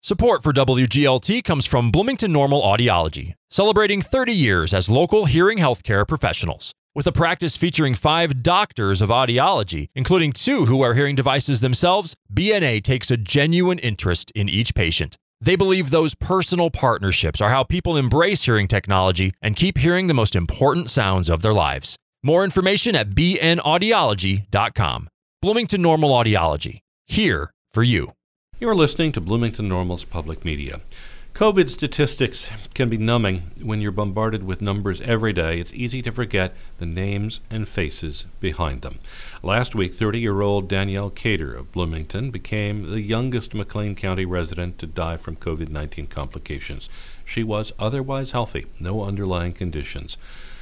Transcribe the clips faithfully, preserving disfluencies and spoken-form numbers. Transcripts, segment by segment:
Support for W G L T comes from Bloomington Normal Audiology, celebrating thirty years as local hearing healthcare professionals. With a practice featuring five doctors of audiology, including two who wear hearing devices themselves, B N A takes a genuine interest in each patient. They believe those personal partnerships are how people embrace hearing technology and keep hearing the most important sounds of their lives. More information at b n audiology dot com. Bloomington Normal Audiology, here for you. You're listening to Bloomington Normal's Public Media. COVID statistics can be numbing. When you're bombarded with numbers every day, it's easy to forget the names and faces behind them. Last week, thirty-year-old Danielle Cater of Bloomington became the youngest McLean County resident to die from COVID nineteen complications. She was otherwise healthy, no underlying conditions.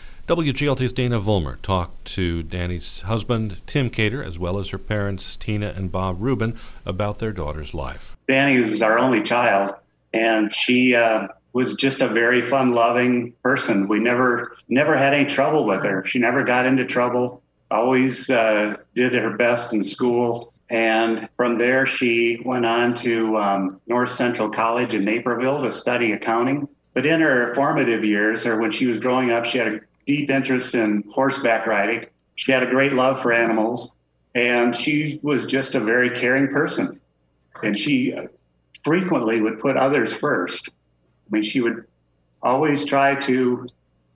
W G L T's Dana Vollmer talked to Danny's husband, Tim Cater, as well as her parents, Tina and Bob Rubin, about their daughter's life. Danny was our only child, and she uh, was just a very fun-loving person. We never never had any trouble with her. She never got into trouble, always uh, did her best in school. And from there, she went on to um, North Central College in Naperville to study accounting. But in her formative years, or when she was growing up, she had a deep interest in horseback riding. She had a great love for animals, and she was just a very caring person. And she frequently would put others first. I mean, she would always try to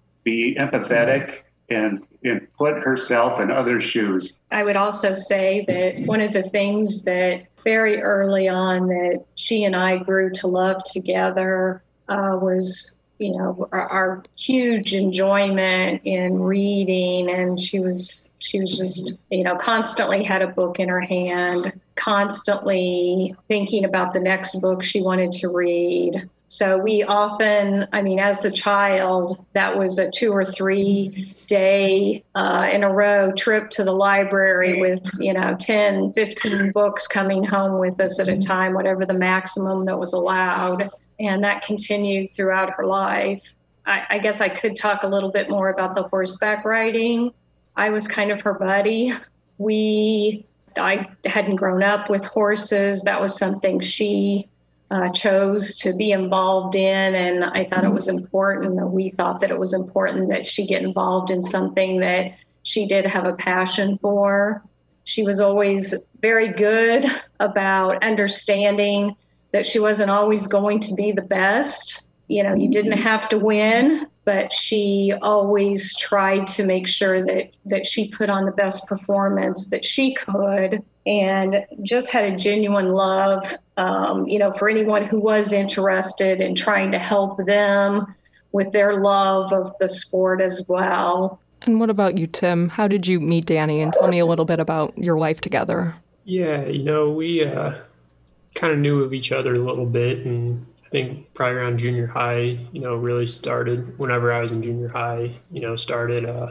be empathetic and, and put herself in others' shoes. I would also say that one of the things that very early on that she and I grew to love together uh, was you know, our, our huge enjoyment in reading. And she was, she was just, you know, constantly had a book in her hand, constantly thinking about the next book she wanted to read. So we often, I mean, as a child, that was a two or three day uh, in a row trip to the library with, you know, ten, fifteen books coming home with us at a time, whatever the maximum that was allowed. And that continued throughout her life. I, I guess I could talk a little bit more about the horseback riding. I was kind of her buddy. We, I hadn't grown up with horses. That was something she uh, chose to be involved in. And I thought it was important, or we thought that it was important that she get involved in something that she did have a passion for. She was always very good about understanding that she wasn't always going to be the best. You know, you didn't have to win, but she always tried to make sure that, that she put on the best performance that she could, and just had a genuine love, um, you know, for anyone who was interested in trying to help them with their love of the sport as well. And what about you, Tim? How did you meet Danny? And tell me a little bit about your life together. Yeah, you know, we... Uh... kind of knew of each other a little bit, and I think probably around junior high, you know, really started whenever I was in junior high, you know, started, uh,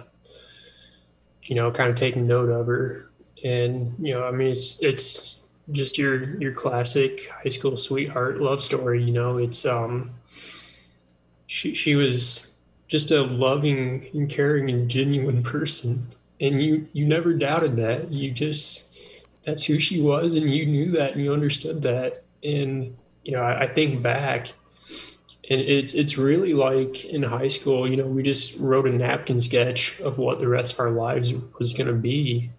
you know, kind of taking note of her. And, you know, I mean, it's, it's just your, your classic high school sweetheart love story. You know, it's, um, she, she was just a loving and caring and genuine person. And you, you never doubted that. You just, that's who she was, and you knew that, and you understood that. And, you know, I, I think back, and it's it's really like in high school, you know, we just wrote a napkin sketch of what the rest of our lives was going to be.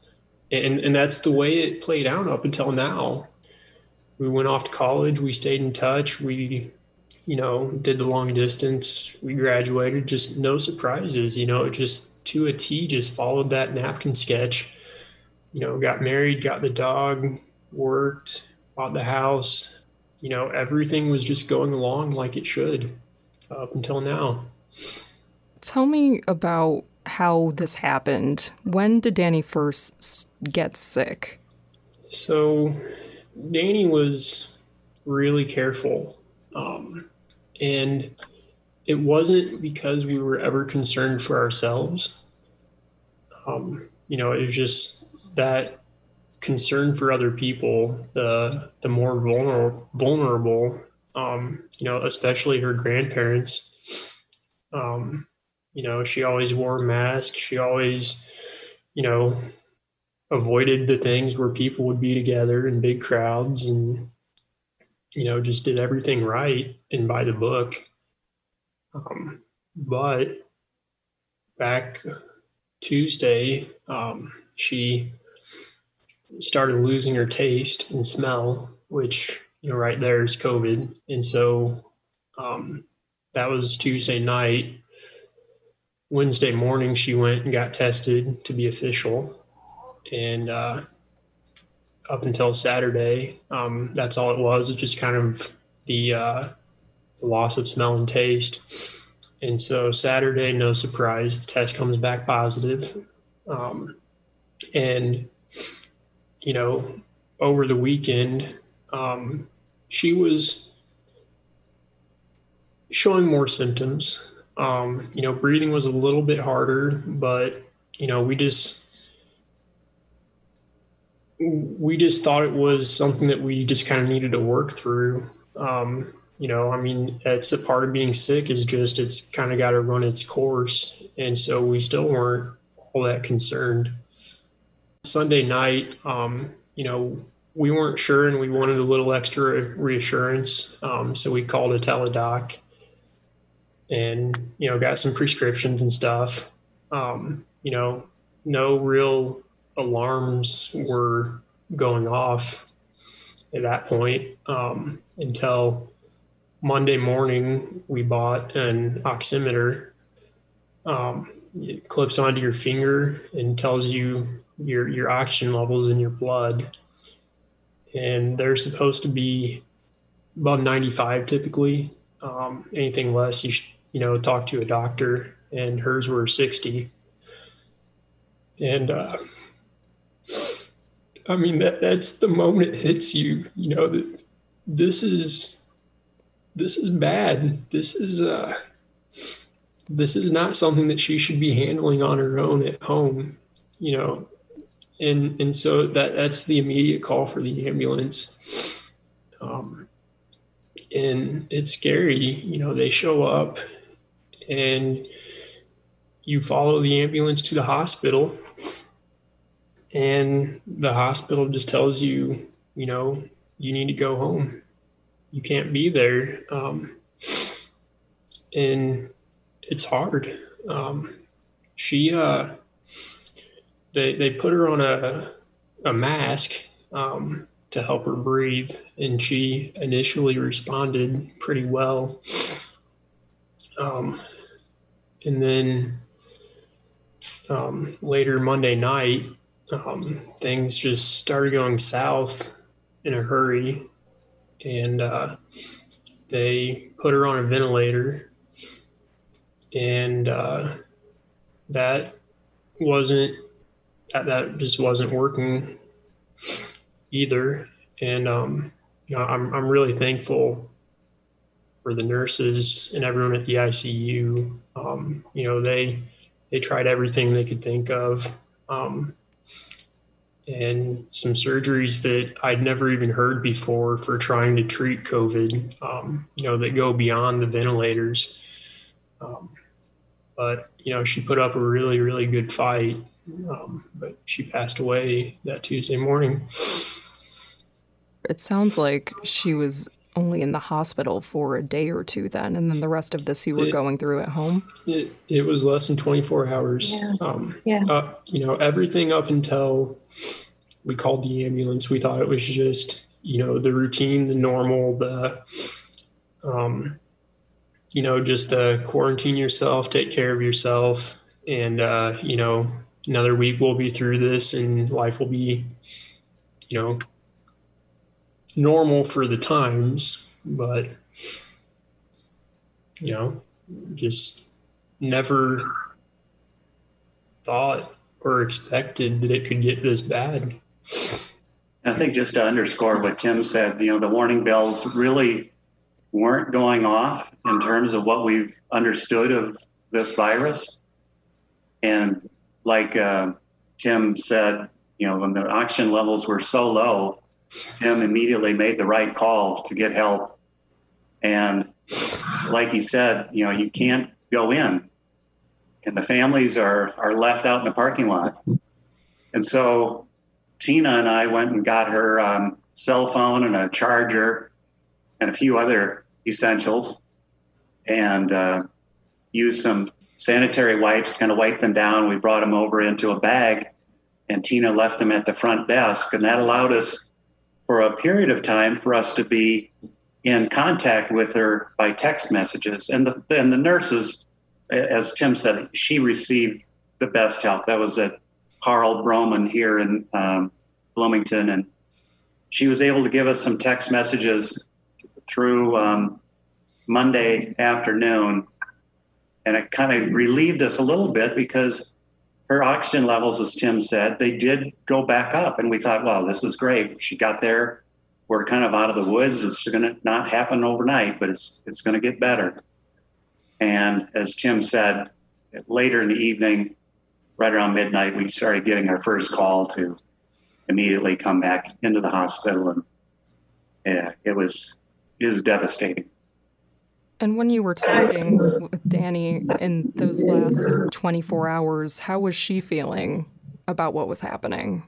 And and that's the way it played out up until now. We went off to college, we stayed in touch, we, you know, did the long distance, we graduated, just no surprises, you know, just to a T, just followed that napkin sketch. You know, got married, got the dog, worked, bought the house. You know, everything was just going along like it should up until now. Tell me about how this happened. When did Danny first get sick? So Danny was really careful. Um, and it wasn't because we were ever concerned for ourselves. Um, you know, it was just that concern for other people, the the more vulnerable, vulnerable, um, you know, especially her grandparents. Um, you know, she always wore a mask. She always, you know, avoided the things where people would be together in big crowds. And, you know, just did everything right and by the book. Um, but back Tuesday, um, she started losing her taste and smell, which, you know, right there is COVID. And so um, that was Tuesday night. Wednesday morning, she went and got tested to be official. And uh, up until Saturday, um, that's all it was. It's just kind of the, uh, the loss of smell and taste. And so Saturday, no surprise, the test comes back positive. Um, and, you know, over the weekend, um, she was showing more symptoms. Um, you know, breathing was a little bit harder, but, you know, we just, we just thought it was something that we just kind of needed to work through. Um, you know, I mean, it's a part of being sick is just, it's kind of got to run its course. And so we still weren't all that concerned. Sunday night, um, you know, we weren't sure and we wanted a little extra reassurance. Um, so we called a teledoc and, you know, got some prescriptions and stuff. Um, you know, no real alarms were going off at that point um, until Monday morning. We bought an oximeter. Um, it clips onto your finger and tells you your your oxygen levels in your blood, and they're supposed to be above ninety-five typically. Um, anything less, you should, you know, talk to a doctor. And hers were sixty. And uh, I mean, that that's the moment it hits you. You know that this is this is bad. This is uh, this is not something that she should be handling on her own at home. You know. And and so that that's the immediate call for the ambulance. Um, and it's scary, you know, they show up and you follow the ambulance to the hospital and the hospital just tells you, you know, you need to go home. You can't be there. Um, and it's hard. Um, she, uh, They they put her on a a mask um, to help her breathe, and she initially responded pretty well. Um, and then um, later Monday night, um, things just started going south in a hurry, and uh, they put her on a ventilator, and uh, that wasn't. That, that just wasn't working either. And, um, you know, I'm, I'm really thankful for the nurses and everyone at the I C U. Um, you know, they, they tried everything they could think of. Um, and some surgeries that I'd never even heard before for trying to treat COVID, um, you know, that go beyond the ventilators. Um, but, you know, she put up a really, really good fight. Um, but she passed away that Tuesday morning. It sounds like she was only in the hospital for a day or two then, and then the rest of this you were it, going through at home? It, it was less than twenty-four hours. Yeah. Um, yeah. Uh, you know, everything up until we called the ambulance, we thought it was just, you know, the routine, the normal, the, um, you know, just the quarantine yourself, take care of yourself, and, uh, you know, another week we'll be through this and life will be, you know, normal for the times, but, you know, just never thought or expected that it could get this bad. I think just to underscore what Tim said, you know, the warning bells really weren't going off in terms of what we've understood of this virus. And like uh, Tim said, you know, when the oxygen levels were so low, Tim immediately made the right call to get help. And like he said, you know, you can't go in, and the families are are left out in the parking lot. And so Tina and I went and got her um, cell phone and a charger and a few other essentials, and uh, used some sanitary wipes to kind of wipe them down. We brought them over into a bag, and Tina left them at the front desk, and that allowed us for a period of time for us to be in contact with her by text messages. And the, and the nurses, as Tim said, she received the best help. That was at Carl Broman here in um, Bloomington, and she was able to give us some text messages through um, Monday afternoon, and it kind of relieved us a little bit because her oxygen levels, as Tim said, they did go back up, and we thought, well, this is great. She got there. We're kind of out of the woods. It's going to not happen overnight, but it's it's going to get better. And as Tim said, later in the evening, right around midnight, we started getting our first call to immediately come back into the hospital, and yeah, it was it was devastating. And when you were talking with Danny in those last twenty-four hours, how was she feeling about what was happening?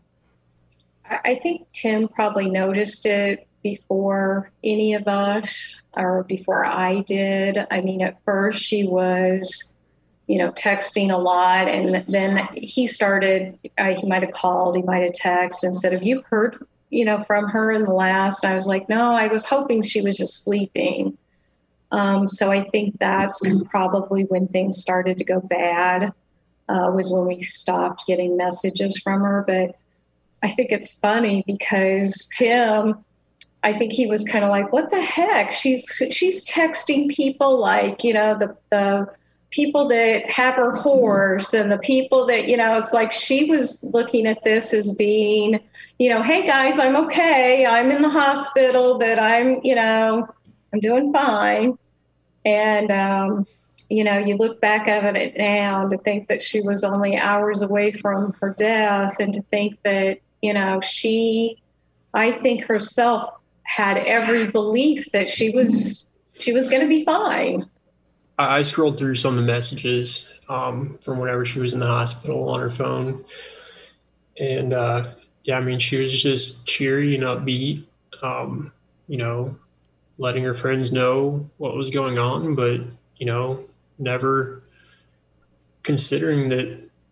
I think Tim probably noticed it before any of us, or before I did. I mean, at first she was, you know, texting a lot, and then he started, uh, he might have called, he might have texted and said, have you heard, you know, from her in the last? I was like, no, I was hoping she was just sleeping. Um, so I think that's probably when things started to go bad, uh, was when we stopped getting messages from her. But I think it's funny because Tim, I think he was kind of like, what the heck? She's she's texting people like, you know, the the people that have her horse and the people that, you know, it's like she was looking at this as being, you know, hey guys, I'm okay. I'm in the hospital, but I'm, you know, I'm doing fine. And, um, you know, you look back at it now to think that she was only hours away from her death, and to think that, you know, she, I think herself had every belief that she was, she was going to be fine. I scrolled through some of the messages um, from whenever she was in the hospital on her phone. And, uh, yeah, I mean, she was just cheery and upbeat, um, you know, letting her friends know what was going on, but, you know, never considering that,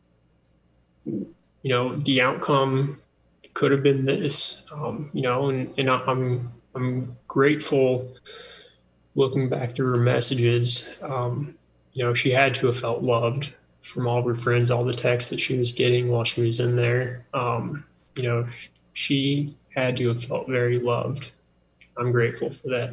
you know, the outcome could have been this, um, you know, and, and I'm, I'm grateful looking back through her messages. Um, you know, she had to have felt loved from all of her friends, all the texts that she was getting while she was in there. Um, you know, she had to have felt very loved. I'm grateful for that.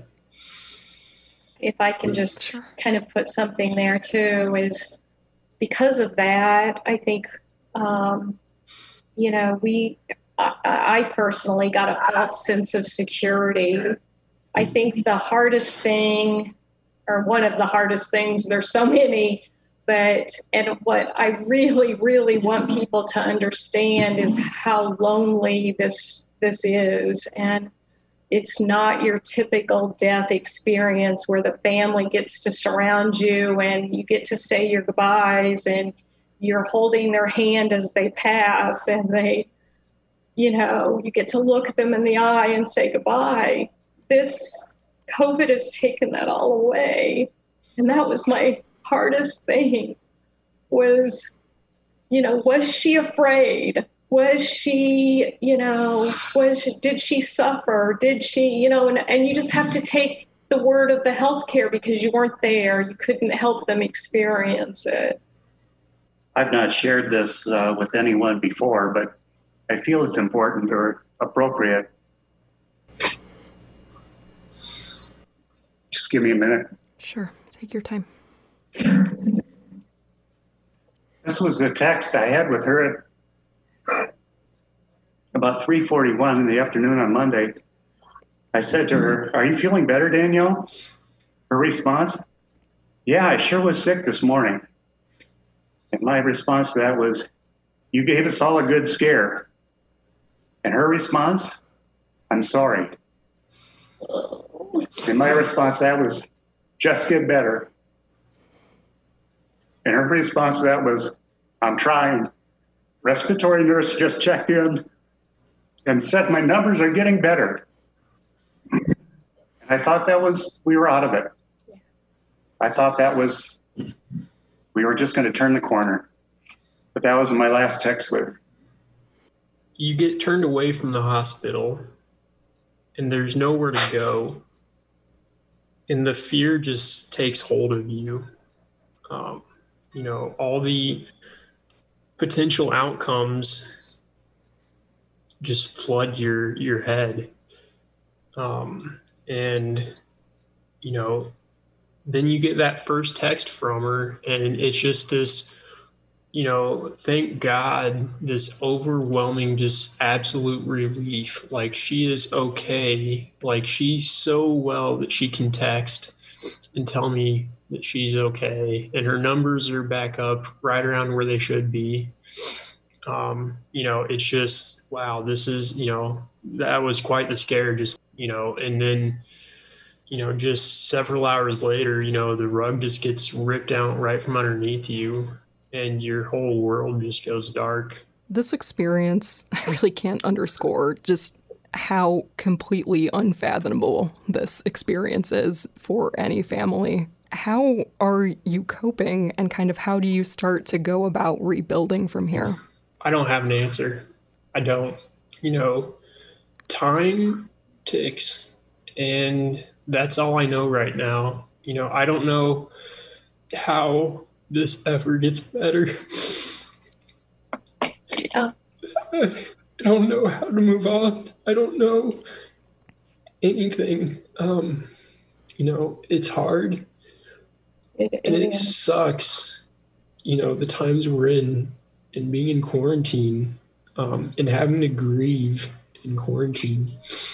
If I can just kind of put something there too, is because of that, I think, um, you know, we, I, I personally got a false sense of security. I think the hardest thing, or one of the hardest things, there's so many, but, and what I really, really want people to understand is how lonely this, this is. And it's not your typical death experience where the family gets to surround you and you get to say your goodbyes and you're holding their hand as they pass, and they, you know, you get to look them in the eye and say goodbye. This COVID has taken that all away. And that was my hardest thing was, you know, was she afraid? Was she, you know, was she, did she suffer? Did she, you know, and, and you just have to take the word of the healthcare because you weren't there. You couldn't help them experience it. I've not shared this uh, with anyone before, but I feel it's important or appropriate. Just give me a minute. Sure. Take your time. This was the text I had with her at about three forty-one in the afternoon on Monday. I said to her, "Are you feeling better, Danielle?" Her response, "Yeah, I sure was sick this morning." And my response to that was, "You gave us all a good scare." And her response, "I'm sorry." And my response to that was, "Just get better." And her response to that was, "I'm trying. Respiratory nurse just checked in and said my numbers are getting better." And I thought that was, we were out of it. I thought that was, we were just going to turn the corner. But that was my last text with her. You get turned away from the hospital and there's nowhere to go. And the fear just takes hold of you. Um, you know, all the potential outcomes just flood your, your head. Um, and, you know, then you get that first text from her and it's just this, you know, thank God, this overwhelming, just absolute relief. Like, she is okay. Like, she's so well that she can text and tell me that she's okay. And her numbers are back up right around where they should be. Um, you know, it's just, wow, this is, you know, that was quite the scare, just, you know, and then, you know, just several hours later, you know, the rug just gets ripped out right from underneath you. And your whole world just goes dark. This experience, I really can't underscore just how completely unfathomable this experience is for any family. How are you coping and kind of how do you start to go about rebuilding from here? I don't have an answer. I don't. You know, time ticks and that's all I know right now. You know, I don't know how this ever gets better. Yeah. I don't know how to move on. I don't know anything. Um, you know, it's hard. It, and it yeah. sucks, you know, the times we're in and being in quarantine um, and having to grieve in quarantine.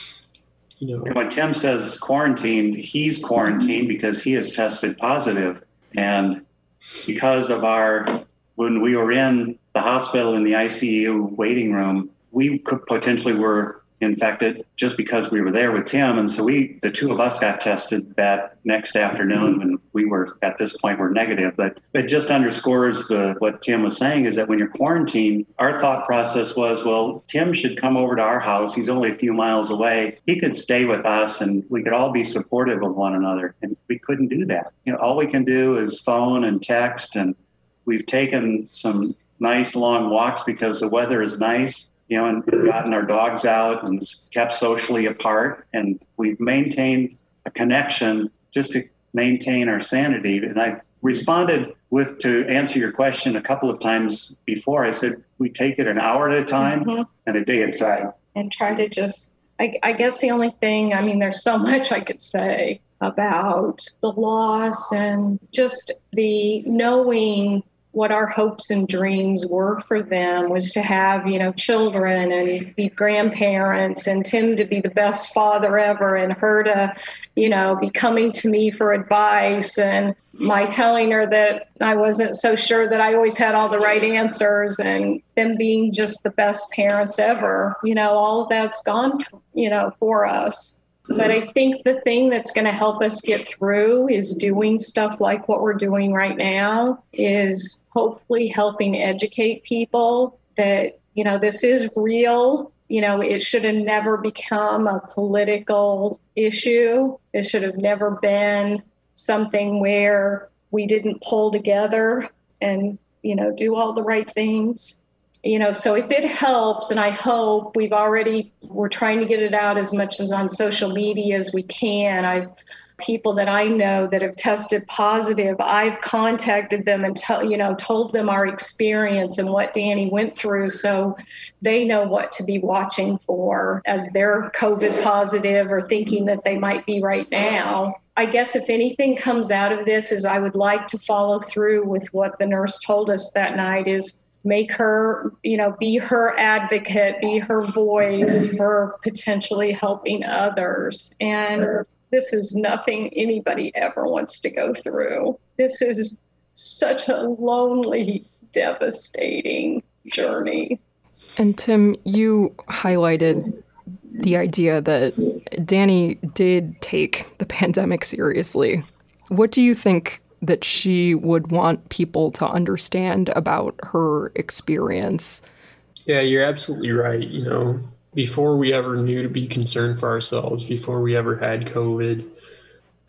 You know, when Tim says quarantine, he's quarantined because he has tested positive. And because of our, when we were in the hospital in the I C U waiting room, we could potentially were infected just because we were there with Tim. And so we, the two of us got tested that next afternoon when we were at this point were negative. But it just underscores the, what Tim was saying is that when you're quarantined, our thought process was, well, Tim should come over to our house. He's only a few miles away. He could stay with us and we could all be supportive of one another. And we couldn't do that. You know, all we can do is phone and text. And we've taken some nice long walks because the weather is nice. You know, and gotten our dogs out and kept socially apart. And we've maintained a connection just to maintain our sanity. And I responded with, to answer your question a couple of times before, I said, we take it an hour at a time mm-hmm. and a day at a time. And try to just, I, I guess the only thing, I mean, there's so much I could say about the loss and just the knowing what our hopes and dreams were for them was to have, you know, children and be grandparents and Tim to be the best father ever and her to, you know, be coming to me for advice and my telling her that I wasn't so sure that I always had all the right answers and them being just the best parents ever. You know, all of that's gone, you know, for us. But I think the thing that's going to help us get through is doing stuff like what we're doing right now, is hopefully helping educate people that, you know, this is real. You know, it should have never become a political issue. It should have never been something where we didn't pull together and, you know, do all the right things. You know, so if it helps, and I hope we've already, we're trying to get it out as much as on social media as we can. I've people that I know that have tested positive, I've contacted them and tell, you know, told them our experience and what Danny went through. So they know what to be watching for as they're COVID positive or thinking that they might be right now. I guess if anything comes out of this is I would like to follow through with what the nurse told us that night is make her, you know, be her advocate, be her voice for potentially helping others. And this is nothing anybody ever wants to go through. This is such a lonely, devastating journey. And Tim, you highlighted the idea that Danny did take the pandemic seriously. What do you think that she would want people to understand about her experience? Yeah, you're absolutely right. You know, before we ever knew to be concerned for ourselves, before we ever had COVID,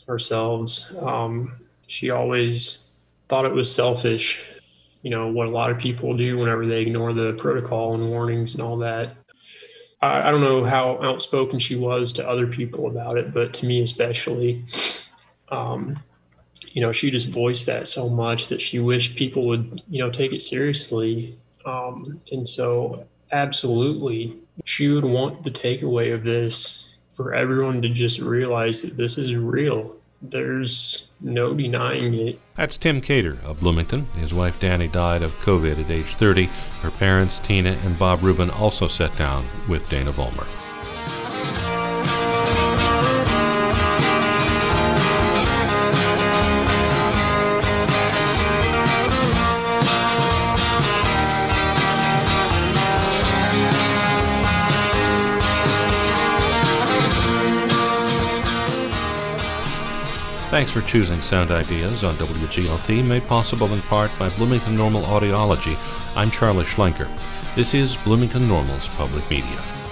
ourselves. Um, she always thought it was selfish, you know, what a lot of people do whenever they ignore the protocol and warnings and all that. I, I don't know how outspoken she was to other people about it, but to me especially, um, you know, she just voiced that so much that she wished people would, you know, take it seriously. Um, and so absolutely, she would want the takeaway of this for everyone to just realize that this is real. There's no denying it. That's Tim Cater of Bloomington. His wife Danny died of COVID at age thirty. Her parents, Tina and Bob Rubin, also sat down with Dana Vollmer. Thanks for choosing Sound Ideas on W G L T, made possible in part by Bloomington Normal Audiology. I'm Charlie Schlenker. This is Bloomington Normal's Public Media.